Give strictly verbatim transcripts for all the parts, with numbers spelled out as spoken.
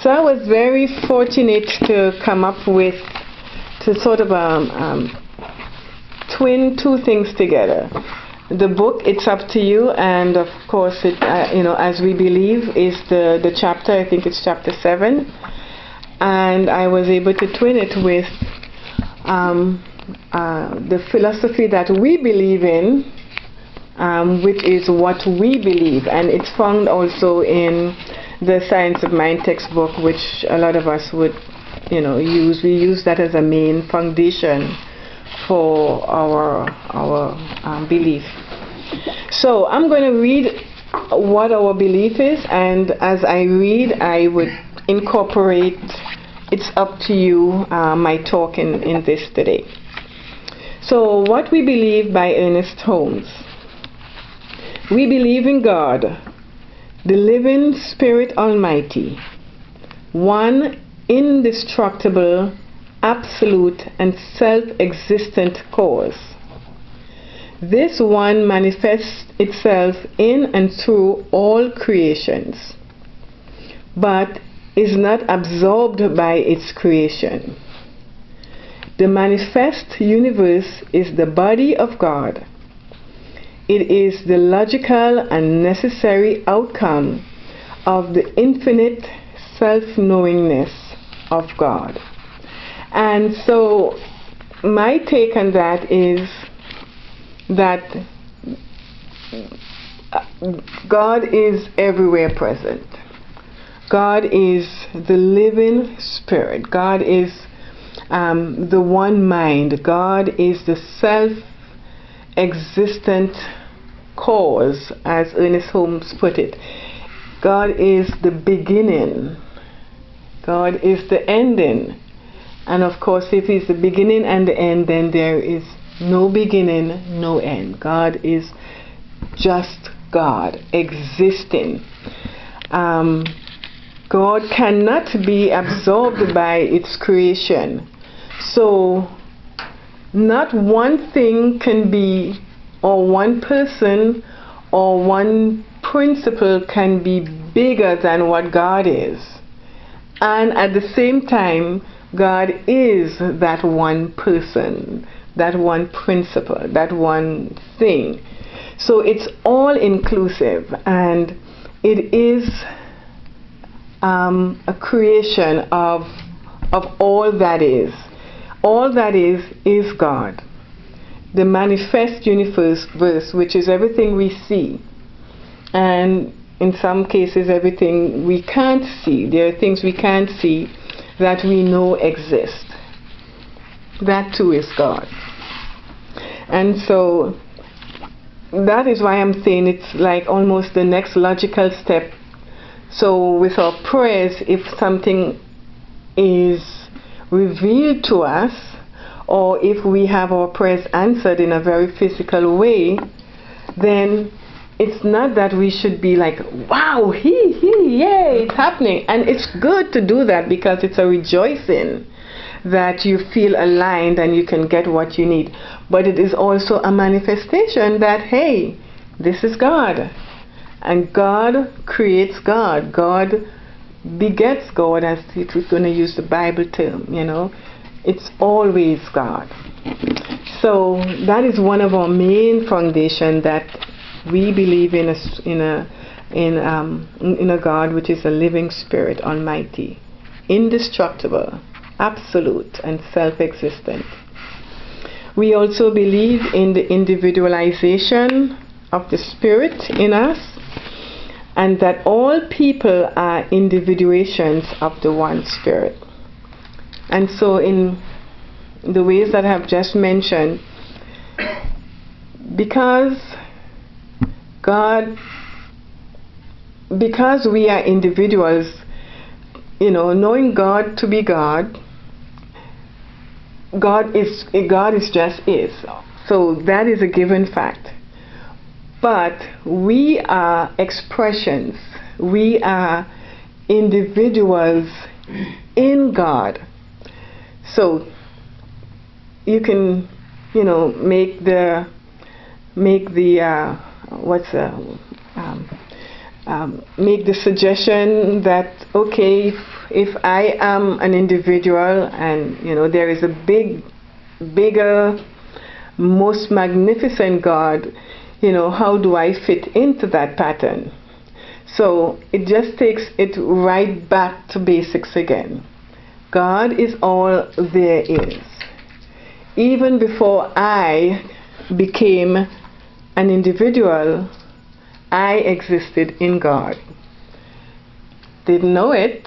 So I was very fortunate to come up with, to sort of um, um, twin two things together. The book, It's Up to You, and of course, it, uh, you know, As We Believe is the, the chapter, I think it's chapter seven. And I was able to twin it with um, uh, the philosophy that we believe in, um, which is What We Believe. And it's found also in the Science of Mind textbook, which a lot of us would, you know, use. We use that as a main foundation for our our um, belief. So I'm going to read what our belief is, and as I read, I would incorporate It's Up to You, uh, my talk in, in this today. So, What We Believe by Ernest Holmes. We believe in God, the living Spirit Almighty, one indestructible, absolute, and self-existent cause. This one manifests itself in and through all creations, but is not absorbed by its creation. The manifest universe is the body of God. It is the logical and necessary outcome of the infinite self-knowingness of God. And so my take on that is that God is everywhere present. God is the living Spirit. God is um, the one mind. God is the self-existent cause, as Ernest Holmes put it. God is the beginning. God is the ending. And of course, if He's the beginning and the end, then there is no beginning, no end. God is just God, existing. Um, God cannot be absorbed by its creation. So, not one thing can be, or one person, or one principle can be bigger than what God is. And at the same time, God is that one person, that one principle, that one thing. So it's all inclusive, and it is um, a creation of of all that is. All that is is God. The manifest universe, verse, which is everything we see, and in some cases everything we can't see. There are things we can't see that we know exist. That too is God. And so that is why I'm saying it's like almost the next logical step. So with our prayers, if something is revealed to us, or if we have our prayers answered in a very physical way, then it's not that we should be like, wow, hee hee, yay, it's happening. And it's good to do that, because it's a rejoicing that you feel aligned and you can get what you need. But it is also a manifestation that, hey, this is God. And God creates God. God begets God, as if we're going to use the Bible term, you know. It's always God. So that is one of our main foundations, that we believe in a, in a, in, um, in a God which is a living Spirit, Almighty, indestructible, absolute, and self-existent. We also believe in the individualization of the Spirit in us, and that all people are individuations of the one Spirit. And so in the ways that I have just mentioned, because God, because we are individuals, you know, knowing God to be God, God is God is just is. So that is a given fact. But we are expressions. We are individuals in God. So you can, you know, make the make the uh, what's the um, um, make the suggestion that, okay, if, if I am an individual and, you know, there is a big, bigger, most magnificent God, you know, how do I fit into that pattern? So it just takes it right back to basics again. God is all there is. Even before I became an individual, I existed in God. Didn't know it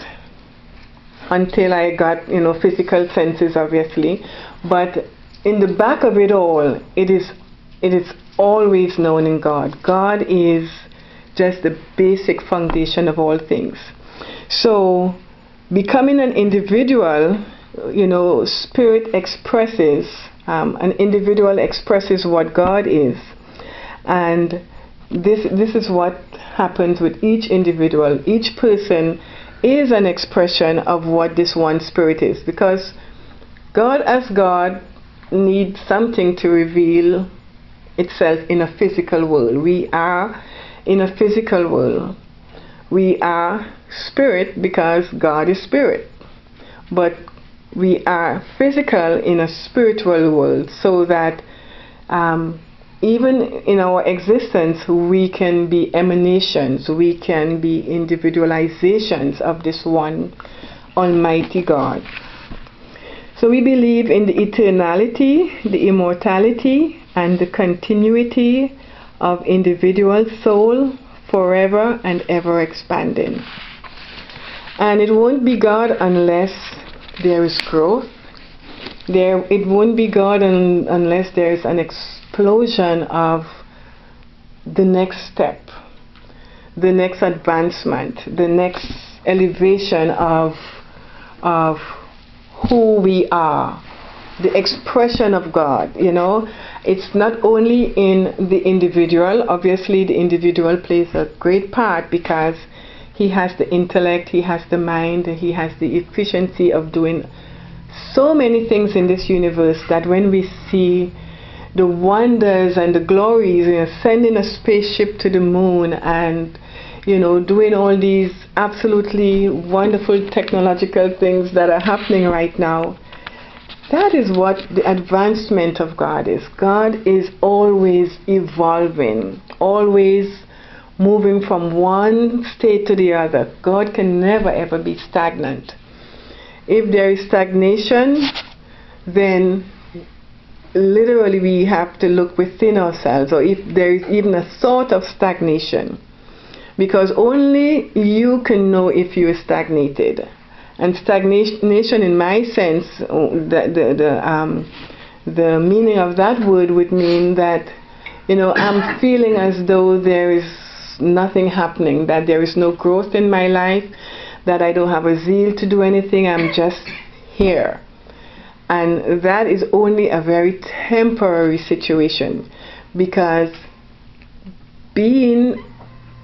until I got, you know, physical senses, obviously. But in the back of it all, it is, it is always known in God. God is just the basic foundation of all things. So becoming an individual, you know, spirit expresses, um, an individual expresses what God is. And this, this is what happens with each individual. Each person is an expression of what this one spirit is. Because God as God needs something to reveal itself in a physical world. We are in a physical world. We are spirit because God is spirit. But we are physical in a spiritual world, so that um, even in our existence we can be emanations, we can be individualizations of this one Almighty God. So we believe in the eternality, the immortality, and the continuity of individual soul, forever and ever expanding. And it won't be God unless there is growth. There, it won't be God un, unless there is an explosion of the next step, the next advancement, the next elevation of, of who we are, the expression of God. You know, it's not only in the individual. Obviously the individual plays a great part because he has the intellect, he has the mind, he has the efficiency of doing so many things in this universe, that when we see the wonders and the glories, you know, sending a spaceship to the moon and, you know, doing all these absolutely wonderful technological things that are happening right now, that is what the advancement of God is. God is always evolving, always moving from one state to the other. God can never ever be stagnant. If there is stagnation, then literally we have to look within ourselves, or if there is even a thought of stagnation, because only you can know if you are stagnated. And stagnation, in my sense, the, the, the, um, the meaning of that word would mean that, you know, I'm feeling as though there is nothing happening, that there is no growth in my life, that I don't have a zeal to do anything, I'm just here. And that is only a very temporary situation, because being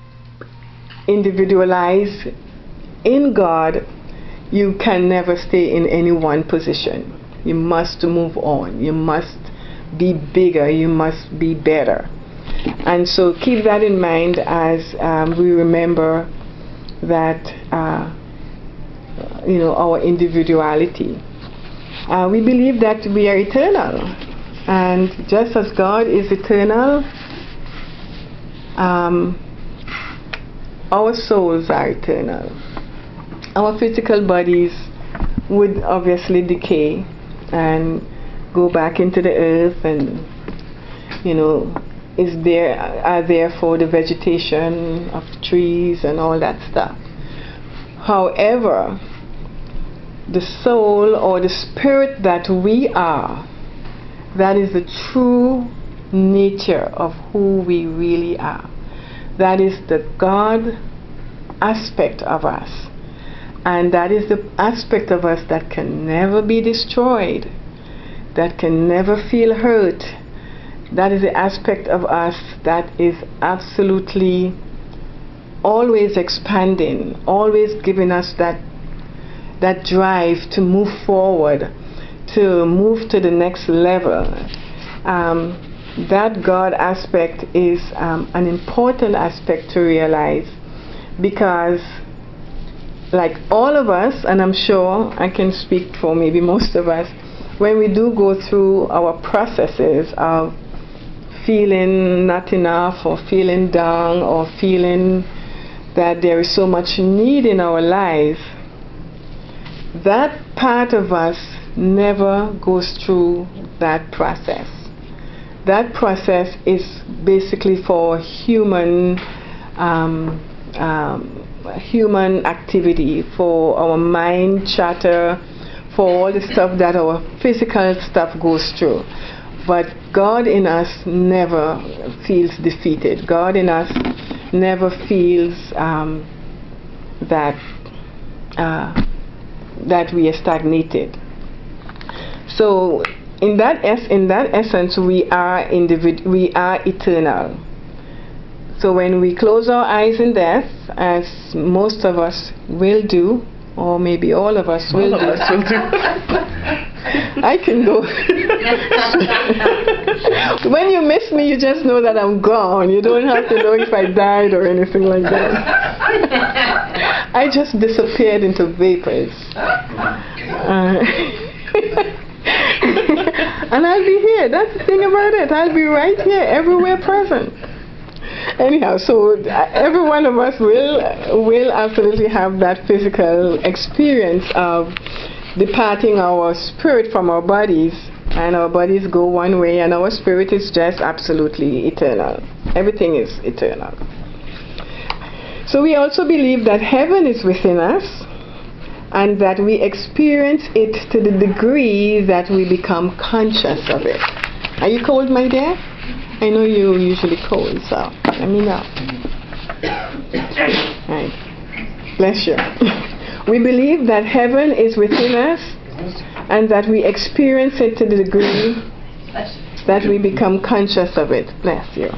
individualized in God, you can never stay in any one position. You must move on. You must be bigger. You must be better. And so keep that in mind as um, we remember that, uh, you know, our individuality. Uh, we believe that we are eternal. And just as God is eternal, um, our souls are eternal. Our physical bodies would obviously decay and go back into the earth, and, you know, is there are there for the vegetation of trees and all that stuff. However, the soul or the spirit that we are, that is the true nature of who we really are. That is the God aspect of us. And that is the aspect of us that can never be destroyed, that can never feel hurt. That is the aspect of us that is absolutely always expanding, always giving us that that drive to move forward, to move to the next level. Um, that God aspect is um, an important aspect to realize, because like all of us, and I'm sure I can speak for maybe most of us, when we do go through our processes of feeling not enough or feeling down or feeling that there is so much need in our lives, that part of us never goes through that process. That process is basically for human um, um, human activity, for our mind chatter, for all the stuff that our physical stuff goes through. But God in us never feels defeated. God in us never feels um, that uh, that we are stagnated. So in that es- in that essence, we are individ- we are eternal. So when we close our eyes in death, as most of us will do, or maybe all of us will all do, of us will do. I can go. When you miss me, you just know that I'm gone. You don't have to know if I died or anything like that. I just disappeared into vapors. Uh, and I'll be here. That's the thing about it. I'll be right here, everywhere present. Anyhow, so uh, every one of us will will absolutely have that physical experience of departing our spirit from our bodies, and our bodies go one way and our spirit is just absolutely eternal. Everything is eternal. So we also believe that heaven is within us and that we experience it to the degree that we become conscious of it. Are you cold, my dear? I know you're usually cold, so let me know. Right. Bless you. We believe that heaven is within us and that we experience it to the degree that we become conscious of it. Bless you.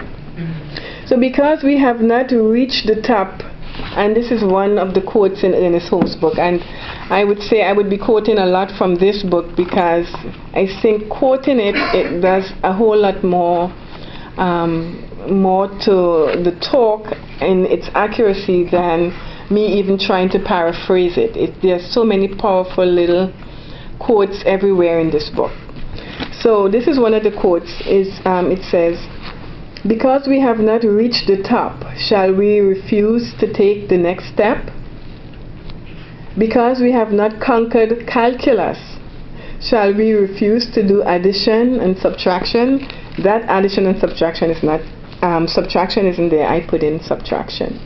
So because we have not reached the top, and this is one of the quotes in Ernest Holmes' book, and I would say I would be quoting a lot from this book because I think quoting it, it does a whole lot more um, more to the talk and its accuracy than me even trying to paraphrase it. it. There's so many powerful little quotes everywhere in this book. So this is one of the quotes. Is um, it says, "Because we have not reached the top, shall we refuse to take the next step? Because we have not conquered calculus, shall we refuse to do addition and subtraction?" That addition and subtraction is not, um, subtraction isn't there. I put in subtraction.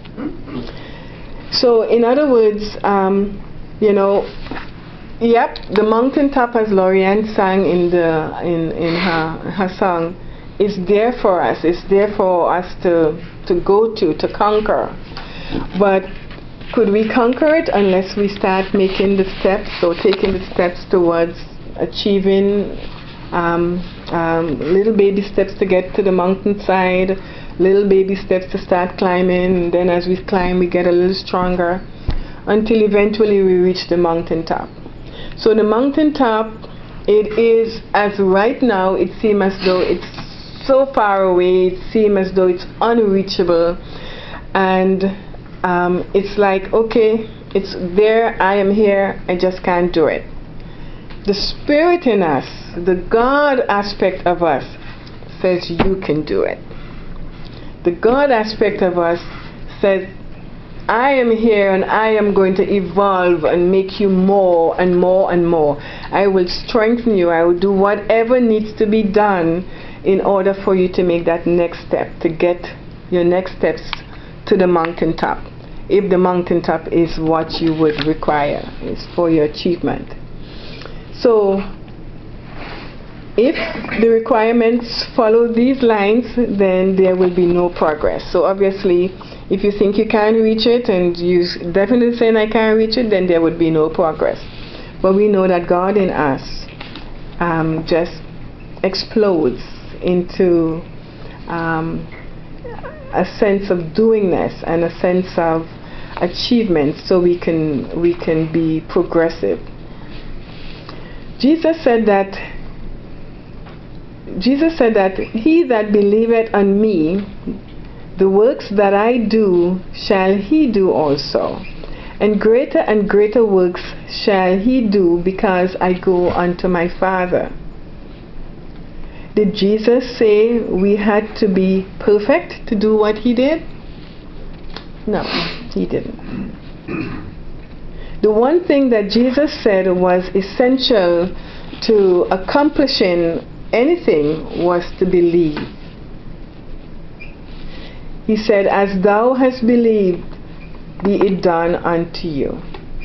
So in other words, um, you know, yep, the mountaintop, as Lorianne sang in the in in her her song, is there for us. It's there for us to to go to to conquer. But could we conquer it unless we start making the steps or taking the steps towards achieving um, um, little baby steps to get to the mountainside, little baby steps to start climbing, and then as we climb we get a little stronger until eventually we reach the mountaintop. So the mountaintop, it is, as right now it seems as though it's so far away, it seems as though it's unreachable, and um, it's like, okay, it's there, I am here, I just can't do it. The spirit in us, the God aspect of us, says you can do it. The God aspect of us says, I am here and I am going to evolve and make you more and more and more. I will strengthen you. I will do whatever needs to be done in order for you to make that next step, to get your next steps to the mountaintop. If the mountaintop is what you would require, is for your achievement. So, if the requirements follow these lines, then there will be no progress. So obviously, if you think you can't reach it and you definitely saying I can't reach it, then there would be no progress. But we know that God in us um, just explodes into um, a sense of doingness and a sense of achievement, so we can we can be progressive. Jesus said that Jesus said that he that believeth on me, The works that I do shall he do also, and greater and greater works shall he do, because I go unto my Father. Did Jesus say we had to be perfect to do what he did? No, he didn't. The one thing that Jesus said was essential to accomplishing anything was to believe. He said, as thou hast believed, be it done unto you.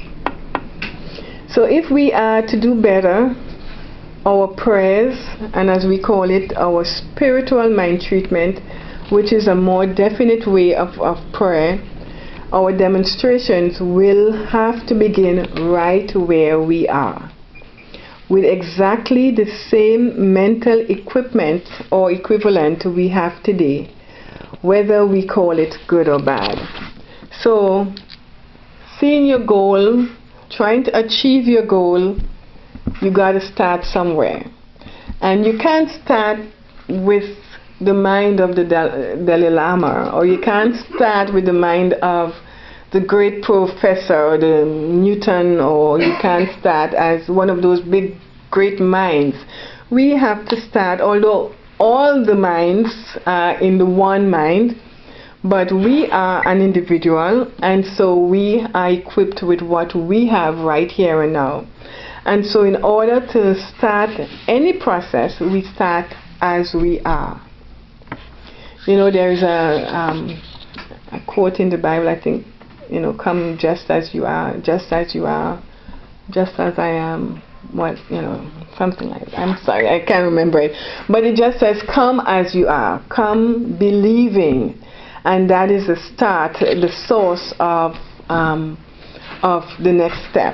So if we are to do better, our prayers, and as we call it, our spiritual mind treatment, which is a more definite way of, of prayer, our demonstrations will have to begin right where we are, with exactly the same mental equipment or equivalent we have today, whether we call it good or bad. So, seeing your goal, trying to achieve your goal, you got to start somewhere. And you can't start with the mind of the Dalai Lama, or you can't start with the mind of the great professor or the Newton, or you can't start as one of those big great minds. We have to start, although all the minds are in the one mind, but we are an individual, and so we are equipped with what we have right here and now. And so in order to start any process, we start as we are. You know, there is a, um, a quote in the Bible, I think, you know, come just as you are, just as you are, just as I am, what, you know, something like that. I'm sorry, I can't remember it. But it just says, come as you are, come believing. And that is the start, the source of, um, of the next step.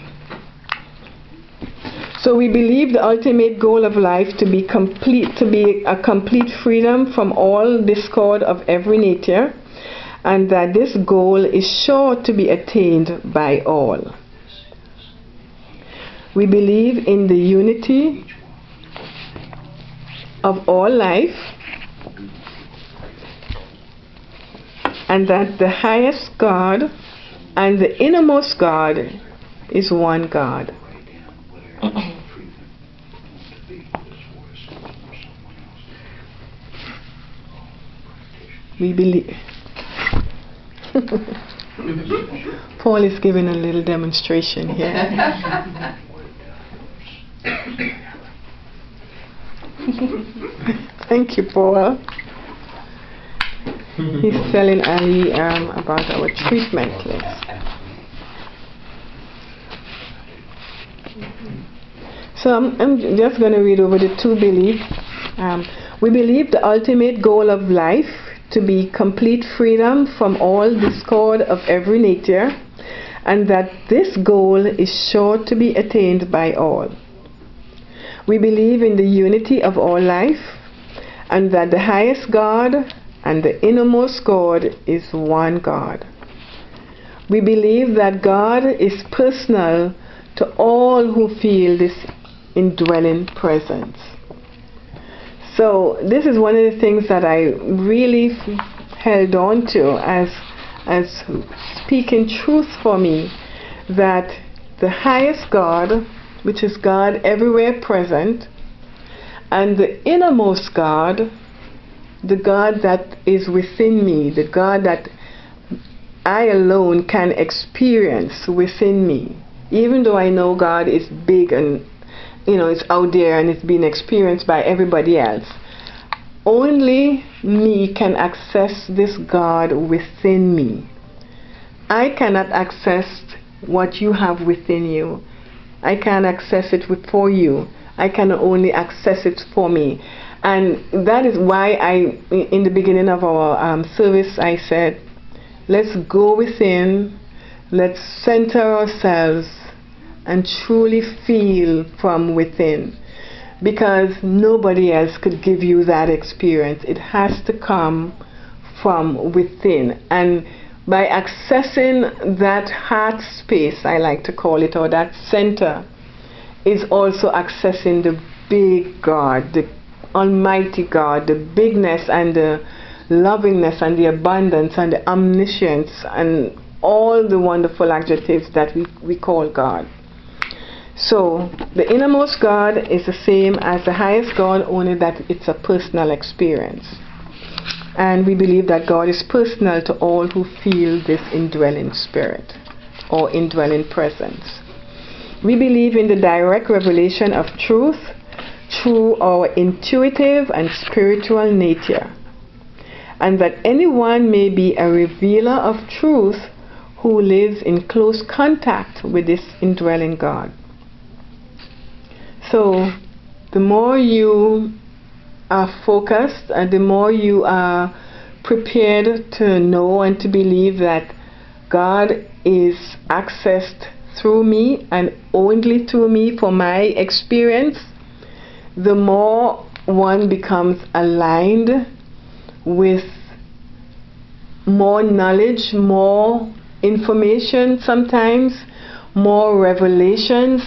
So we believe the ultimate goal of life to be complete, to be a complete freedom from all discord of every nature, and that this goal is sure to be attained by all. We believe in the unity of all life, and that the highest God and the innermost God is one God. We believe. Paul is giving a little demonstration here. Thank you, Paul. He's telling Ali um, about our treatment list. So I'm, I'm just going to read over the two beliefs. Um, we believe the ultimate goal of life to be complete freedom from all discord of every nature, and that this goal is sure to be attained by all. We believe in the unity of all life, and that the highest God and the innermost God is one God. We believe that God is personal to all who feel this indwelling presence. So this is one of the things that I really held on to as, as speaking truth for me, that the highest God, which is God everywhere present, and the innermost God, the God that is within me, the God that I alone can experience within me, even though I know God is big and, you know, it's out there and it's being experienced by everybody else. Only me can access this God within me. I cannot access what you have within you. I can't access it for you. I can only access it for me. And that is why I, in the beginning of our um, service, I said, let's go within, let's center ourselves and truly feel from within, because nobody else could give you that experience. It has to come from within. And by accessing that heart space, I like to call it, or that center, is also accessing the big God, the Almighty God, the bigness and the, lovingness and the abundance and the omniscience and all the wonderful adjectives that we, we call God. So the innermost God is the same as the highest God, only that it's a personal experience. And we believe that God is personal to all who feel this indwelling spirit or indwelling presence. We believe in the direct revelation of truth through our intuitive and spiritual nature, and that anyone may be a revealer of truth who lives in close contact with this indwelling God. So the more you are focused and the more you are prepared to know and to believe that God is accessed through me and only through me for my experience, the more one becomes aligned with more knowledge, more information, sometimes more revelations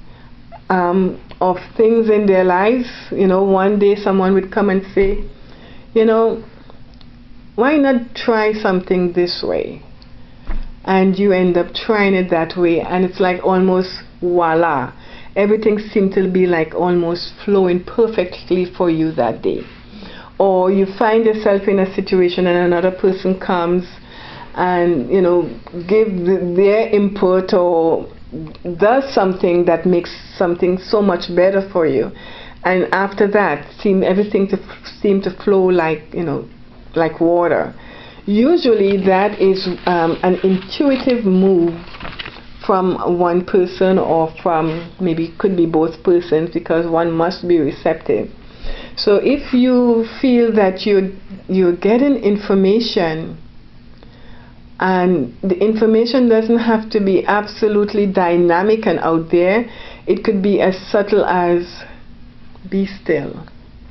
um, of things in their lives. You know, one day someone would come and say, you know, why not try something this way? And you end up trying it that way, and it's like almost voila, everything seemed to be like almost flowing perfectly for you that day. Or you find yourself in a situation and another person comes and, you know, give the, their input or does something that makes something so much better for you, and after that seem everything to seem to flow like, you know, like water. Usually that is um, an intuitive move from one person, or from maybe could be both persons, because one must be receptive. So if you feel that you're, you're getting information, and the information doesn't have to be absolutely dynamic and out there, it could be as subtle as be still,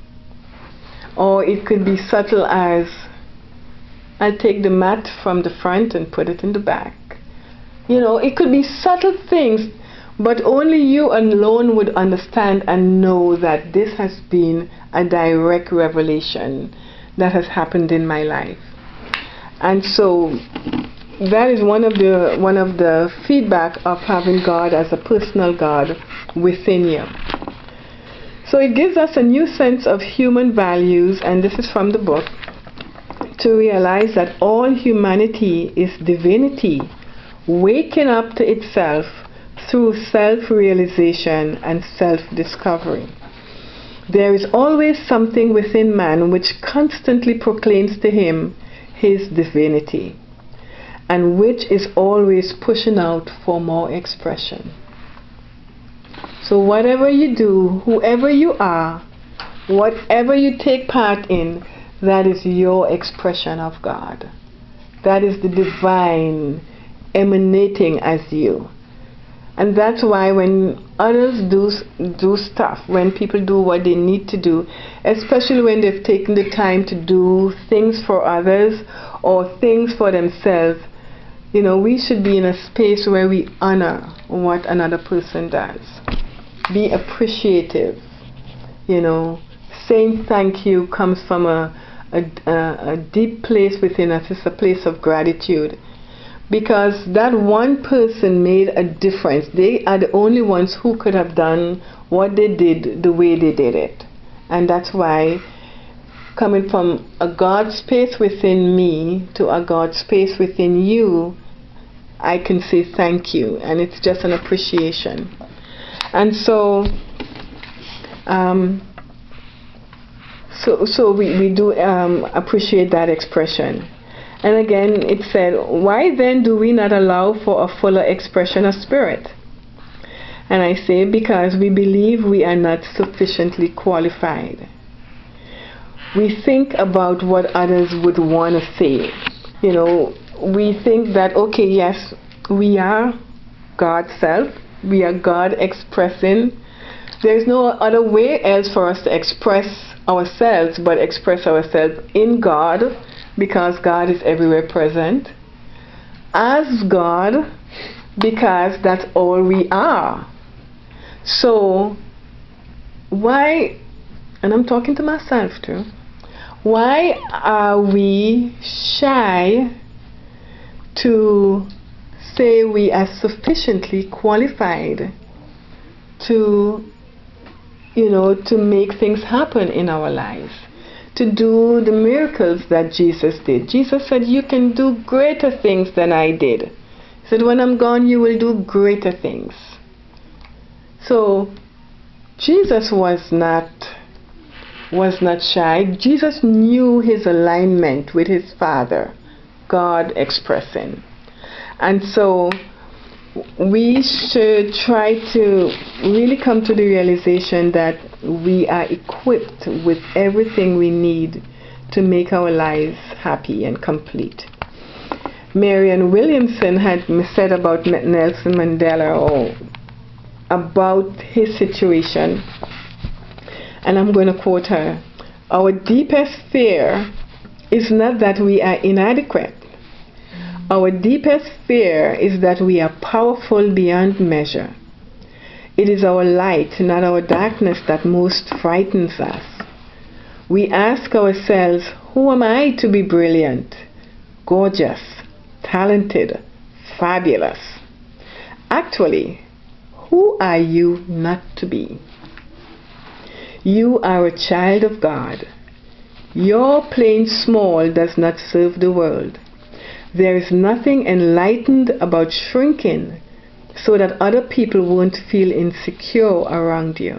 or it could be subtle as I'll take the mat from the front and put it in the back. You know, it could be subtle things, but only you alone would understand and know that this has been a direct revelation that has happened in my life. And so that is one of the one of the feedback of having God as a personal God within you. So it gives us a new sense of human values, and this is from the book, to realize that all humanity is divinity waking up to itself through self-realization and self-discovery. There is always something within man which constantly proclaims to him his divinity, and which is always pushing out for more expression. So whatever you do, whoever you are, whatever you take part in, that is your expression of God. That is the divine emanating as you. And that's why when others do do stuff, when people do what they need to do, especially when they've taken the time to do things for others or things for themselves, you know, we should be in a space where we honor what another person does. Be appreciative. You know, saying thank you comes from a, a, a, a deep place within us. It's a place of gratitude. Because that one person made a difference. They are the only ones who could have done what they did the way they did it. And that's why, coming from a God space within me to a God space within you, I can say thank you. And it's just an appreciation. And so, um, so, so we, we do um, appreciate that expression. And again, it said, why then do we not allow for a fuller expression of spirit? And I say, because we believe we are not sufficiently qualified. We think about what others would want to say. You know, we think that, okay, yes, we are God's self. We are God expressing. There's no other way else for us to express ourselves but express ourselves in God, because God is everywhere present, as God, because that's all we are. So why, and I'm talking to myself too, Why are we shy to say we are sufficiently qualified to, you know, to make things happen in our lives, to do the miracles that Jesus did? Jesus said, you can do greater things than I did. He said, when I'm gone, you will do greater things. So Jesus was not was not shy. Jesus knew his alignment with his Father, God expressing. And so we should try to really come to the realization that we are equipped with everything we need to make our lives happy and complete. Marianne Williamson had said about Nelson Mandela, or about his situation, and I'm going to quote her: our deepest fear is not that we are inadequate. Our deepest fear is that we are powerful beyond measure. It is our light, not our darkness, that most frightens us. We ask ourselves, who am I to be brilliant, gorgeous, talented, fabulous? Actually, who are you not to be? You are a child of God. Your playing small does not serve the world. There is nothing enlightened about shrinking so that other people won't feel insecure around you.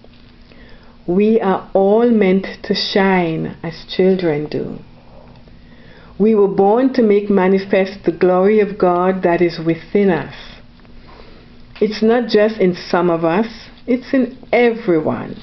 We are all meant to shine as children do. We were born to make manifest the glory of God that is within us. It's not just in some of us, it's in everyone.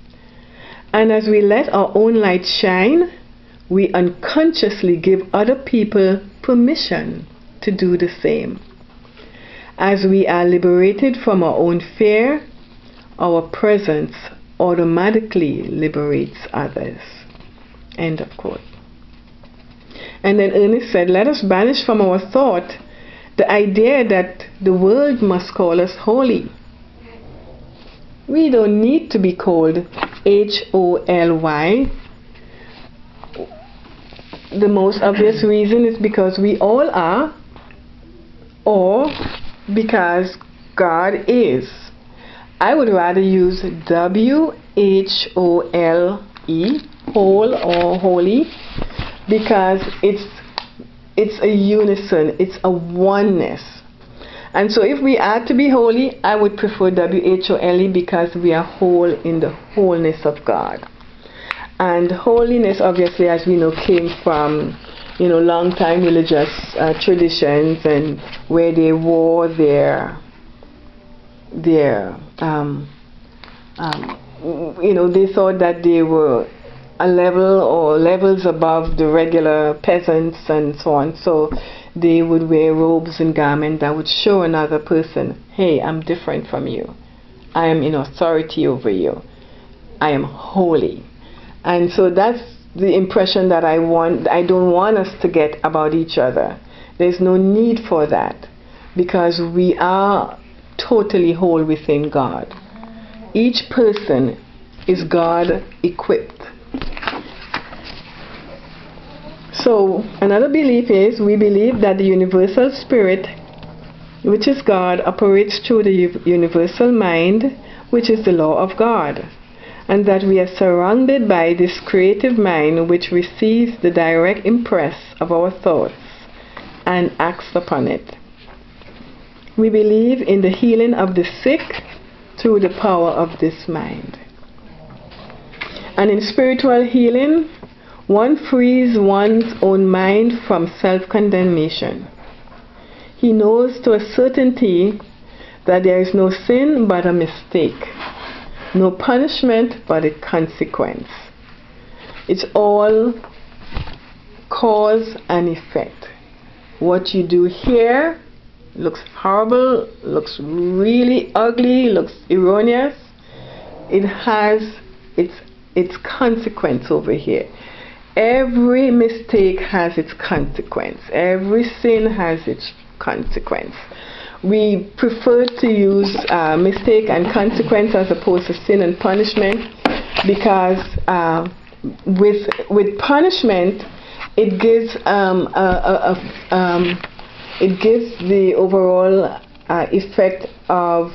And as we let our own light shine, we unconsciously give other people permission to do the same. As we are liberated from our own fear, our presence automatically liberates others. End of quote. And then Ernest said, let us banish from our thought the idea that the world must call us holy. We don't need to be called H O L Y. The most obvious reason is because we all are, or because God is. I would rather use W H O L E, whole or holy, because it's it's a unison, it's a oneness. And so if we are to be holy, I would prefer W H O L E, because we are whole in the wholeness of God. And holiness, obviously, as we know, came from, you know, long time religious uh, traditions, and where they wore their, their, um, um, you know, they thought that they were a level or levels above the regular peasants and so on. So they would wear robes and garments that would show another person, hey, I'm different from you. I am in authority over you. I am holy. And so that's the impression that I want, I don't want us to get about each other. There's no need for that, because we are totally whole within God. Each person is God equipped. So another belief is, we believe that the universal spirit, which is God, operates through the universal mind, which is the law of God, and that we are surrounded by this creative mind which receives the direct impress of our thoughts and acts upon it. We believe in the healing of the sick through the power of this mind. And in spiritual healing, one frees one's own mind from self-condemnation. He knows to a certainty that there is no sin but a mistake, no punishment but a consequence. It's all cause and effect. What you do here looks horrible, looks really ugly, looks erroneous. It has its its consequence over here. Every mistake has its consequence. Every sin has its consequence. We prefer to use uh, mistake and consequence as opposed to sin and punishment, because uh, with with punishment, it gives um, a, a, a, um, it gives the overall uh, effect of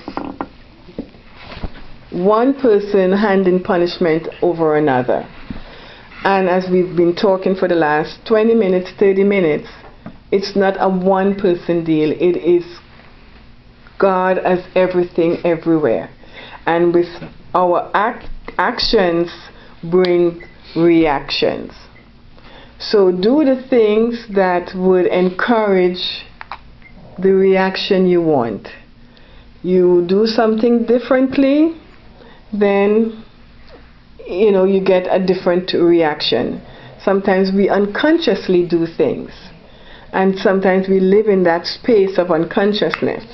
one person handing punishment over another. And as we've been talking for the last twenty minutes, thirty minutes, it's not a one person deal. It is God as everything everywhere. And with our act, actions bring reactions. So do the things that would encourage the reaction you want. You do something differently, then you know you get a different reaction. Sometimes we unconsciously do things, and sometimes we live in that space of unconsciousness.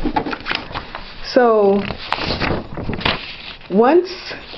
So once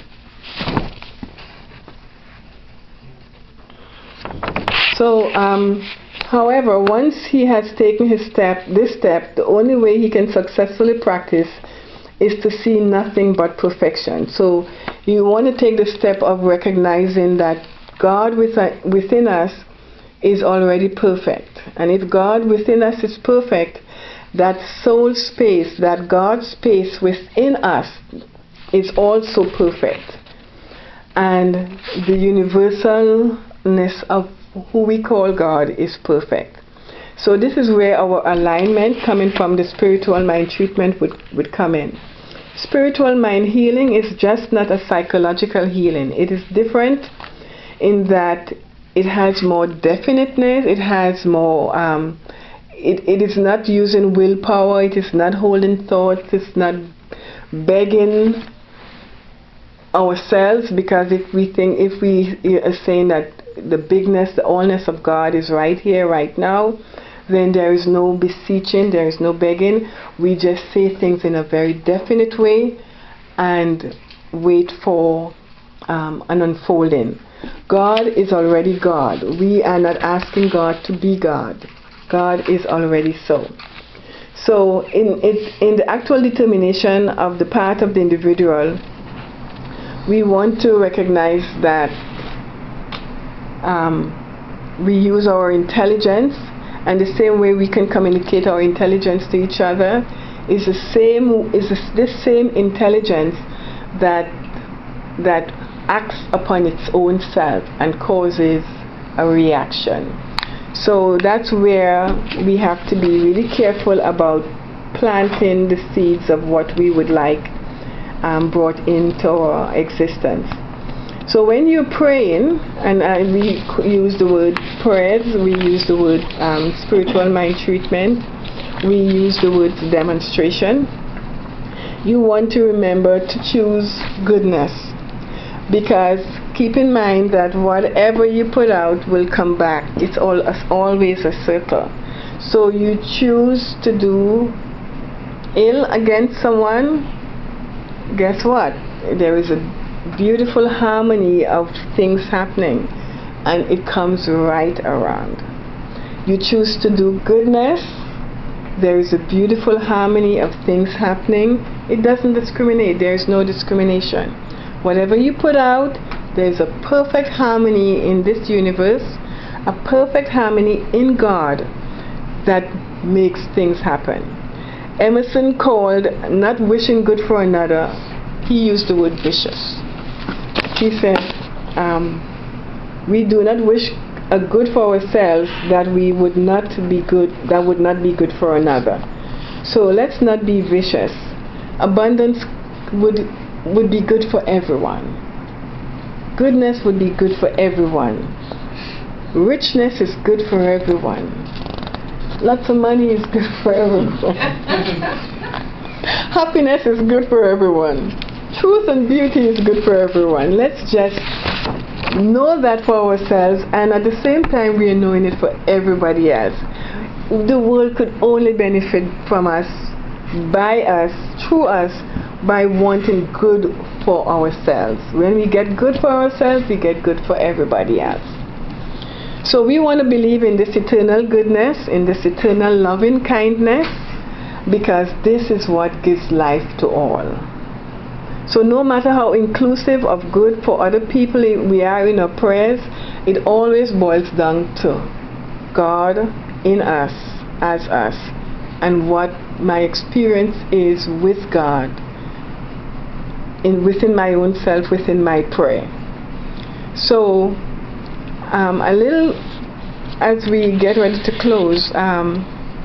so um, however, once he has taken his step, this step, the only way he can successfully practice is to see nothing but perfection. So you want to take the step of recognizing that God within us is already perfect. And if God within us is perfect, that soul space, that God space within us is also perfect. And the universalness of who we call God is perfect. So this is where our alignment coming from the spiritual mind treatment would, would come in. Spiritual mind healing is just not a psychological healing. It is different in that it has more definiteness, it has more, um, it, it is not using willpower, it is not holding thoughts, it's not begging ourselves, because if we think, if we are saying that the bigness, the allness of God is right here, right now, then there is no beseeching, there is no begging. We just say things in a very definite way and wait for um, an unfolding. God is already God. We are not asking God to be God. God is already so. So in, it, in the actual determination of the path of the individual, we want to recognize that um, we use our intelligence, and the same way we can communicate our intelligence to each other is the same is this same intelligence that that acts upon its own self and causes a reaction. So that's where we have to be really careful about planting the seeds of what we would like um, brought into our existence. So when you're praying, and uh, we use the word prayers, we use the word um, spiritual mind treatment, we use the word demonstration, you want to remember to choose goodness, because keep in mind that whatever you put out will come back. It's all, always a circle. So you choose to do ill against someone, guess what? There is a beautiful harmony of things happening, and it comes right around. You choose to do goodness, there is a beautiful harmony of things happening. It doesn't discriminate. There is no discrimination. Whatever you put out, there's a perfect harmony in this universe, a perfect harmony in God that makes things happen. Emerson called not wishing good for another, he used the word vicious. He said, um, we do not wish a good for ourselves that we would not be good, that would not be good for another. So let's not be vicious. Abundance would would be good for everyone. Goodness would be good for everyone. Richness is good for everyone. Lots of money is good for everyone. Happiness is good for everyone. Truth and beauty is good for everyone. Let's just know that for ourselves, and at the same time we are knowing it for everybody else. The world could only benefit from us, by us, through us, by wanting good for ourselves. When we get good for ourselves, we get good for everybody else. So we want to believe in this eternal goodness, in this eternal loving kindness, because this is what gives life to all. So no matter how inclusive of good for other people we are in our prayers, it always boils down to God in us, as us, and what my experience is with God, in within my own self, within my prayer. So um, a little, as we get ready to close, um,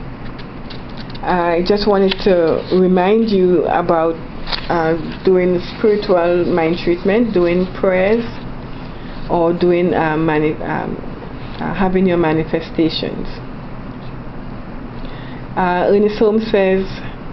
I just wanted to remind you about uh, doing spiritual mind treatment, doing prayers, or doing uh, mani um, uh, having your manifestations. Uh, Ernest Holmes says,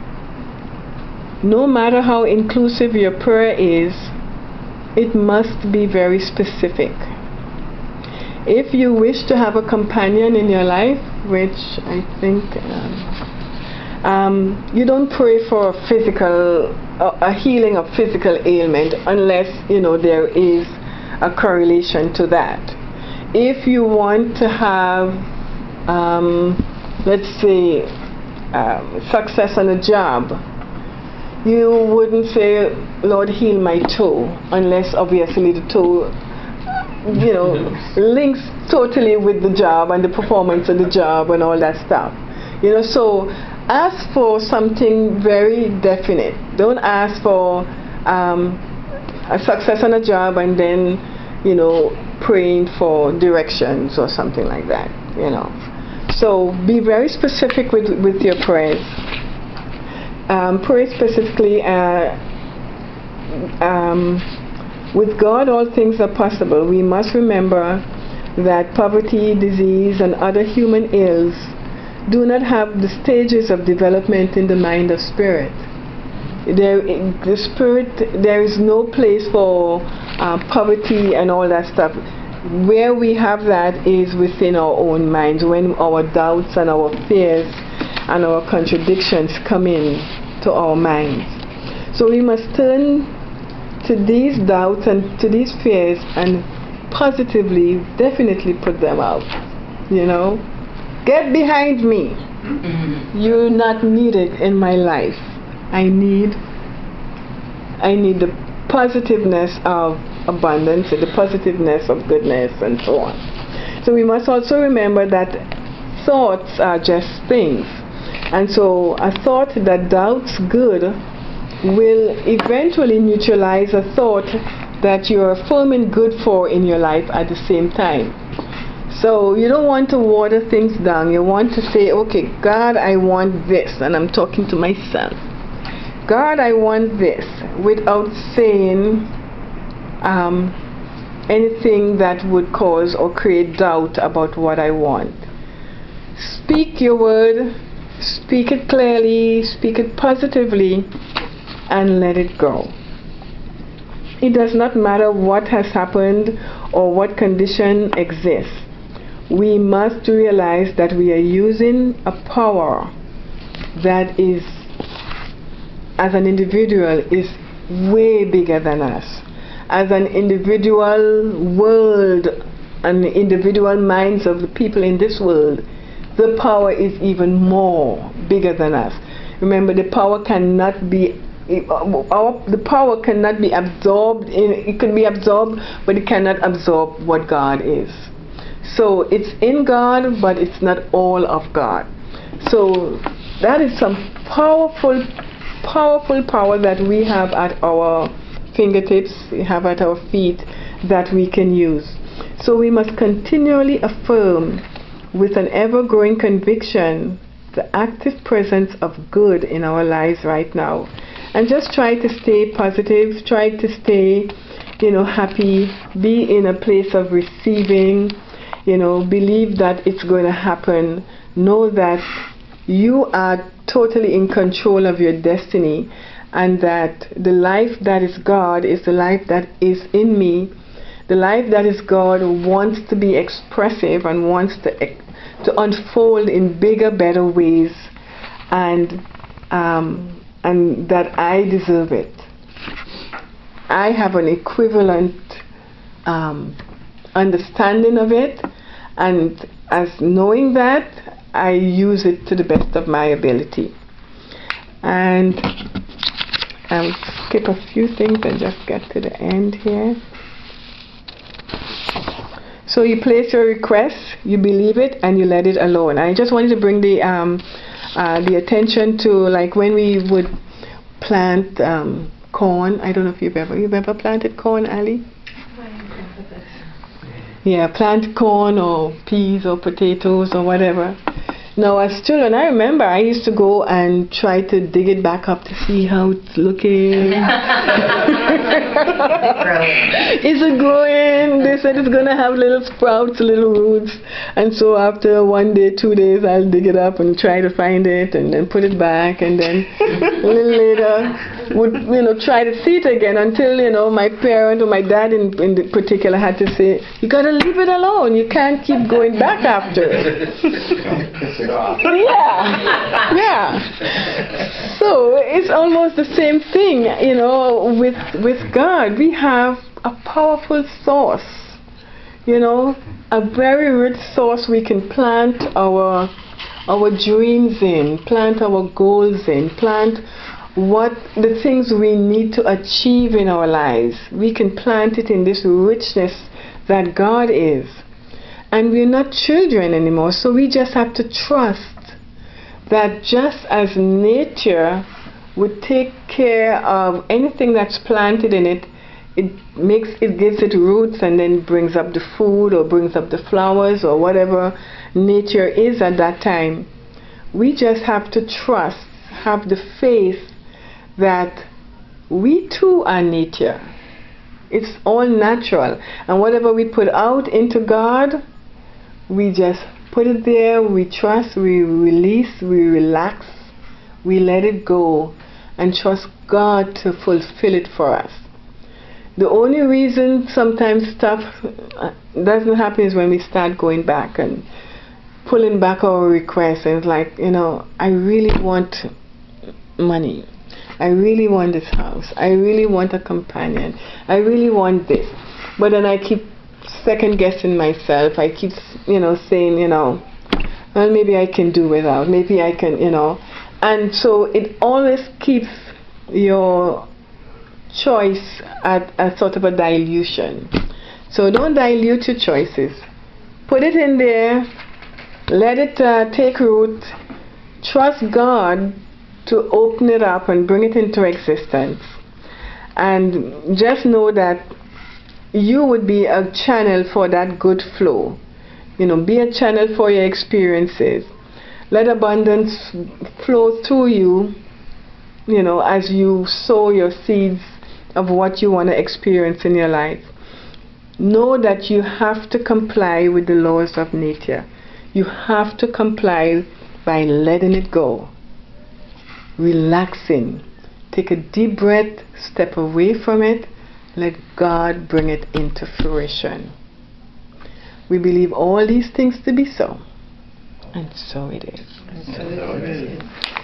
no matter how inclusive your prayer is, it must be very specific. If you wish to have a companion in your life, which I think um, um, you don't pray for a physical, uh, a healing of physical ailment unless you know there is a correlation to that. If you want to have, um, let's say, um, success on a job, you wouldn't say, Lord, heal my toe, unless obviously the toe, you know, links totally with the job and the performance of the job and all that stuff. You know, so ask for something very definite. Don't ask for um, a success on a job and then, you know, praying for directions or something like that, you know. So be very specific with, with your prayers. Um, pray specifically, uh, um, with God all things are possible. We must remember that poverty, disease, and other human ills do not have the stages of development in the mind of spirit. There, the spirit, there is no place for uh, poverty and all that stuff. Where we have that is within our own minds, when our doubts and our fears and our contradictions come in to our minds. So we must turn to these doubts and to these fears and positively, definitely put them out. You know, get behind me. You're not needed in my life. I need, I need the positiveness of abundance and the positiveness of goodness and so on. So we must also remember that thoughts are just things. And so a thought that doubts good will eventually neutralize a thought that you're affirming good for in your life at the same time. So you don't want to water things down. You want to say, okay, God, I want this. And I'm talking to myself. God, I want this, without saying um, anything that would cause or create doubt about what I want. Speak your word, speak it clearly, speak it positively, and let it go. It does not matter what has happened or what condition exists. We must realize that we are using a power that is, as an individual, is way bigger than us. As an individual world and individual minds of the people in this world, the power is even more bigger than us. Remember, the power cannot be Our, the power cannot be absorbed. In, it can be absorbed, but it cannot absorb what God is. So it's in God, but it's not all of God. So that is some powerful, powerful power that we have at our fingertips, we have at our feet, that we can use. So we must continually affirm with an ever-growing conviction the active presence of good in our lives right now. And just try to stay positive, try to stay, you know, happy, be in a place of receiving, you know, believe that it's going to happen. Know that you are totally in control of your destiny, and that the life that is God is the life that is in me. The life that is God wants to be expressive and wants to, to unfold in bigger, better ways, and um, and that I deserve it. I have an equivalent um, understanding of it, and as knowing that, I use it to the best of my ability. And um, skip a few things and just get to the end here. So you place your request, you believe it, and you let it alone. I just wanted to bring the um, uh, the attention to, like, when we would plant um, corn. I don't know if you've ever you've ever planted corn, Ali? Yeah, plant corn or peas or potatoes or whatever. Now, as children, I remember I used to go and try to dig it back up to see how it's looking. Is it growing? They said it's going to have little sprouts, little roots. And so after one day, two days, I'll dig it up and try to find it and then put it back. And then a little later, would, you know, try to see it again until, you know, my parent or my dad in, in particular had to say, you got to leave it alone. You can't keep going back after it. Yeah, yeah. So it's almost the same thing, you know, with with God. We have a powerful source, you know, a very rich source we can plant our our dreams in, plant our goals in, plant what the things we need to achieve in our lives. We can plant it in this richness that God is. And we're not children anymore, so we just have to trust that just as nature would take care of anything that's planted in it, it makes it gives it roots and then brings up the food or brings up the flowers or whatever nature is at that time. We just have to trust, have the faith that we too are nature. It's all natural, and whatever we put out into God, we just put it there, we trust, we release, we relax, we let it go, and trust God to fulfill it for us. The only reason sometimes stuff doesn't happen is when we start going back and pulling back our requests, and it's like, you know, I really want money. I really want this house. I really want a companion. I really want this. But then I keep second guessing myself. I keep, you know, saying, you know, well, maybe I can do without. Maybe I can, you know. And so it always keeps your choice at a sort of a dilution. So don't dilute your choices. Put it in there. Let it uh, take root. Trust God to open it up and bring it into existence. And just know that you would be a channel for that good flow. You know, be a channel for your experiences. Let abundance flow through you, you know, as you sow your seeds of what you want to experience in your life. Know that you have to comply with the laws of nature. You have to comply by letting it go. Relaxing. Take a deep breath, step away from it, let God bring it into fruition. We believe all these things to be so, and so it is. And so it is.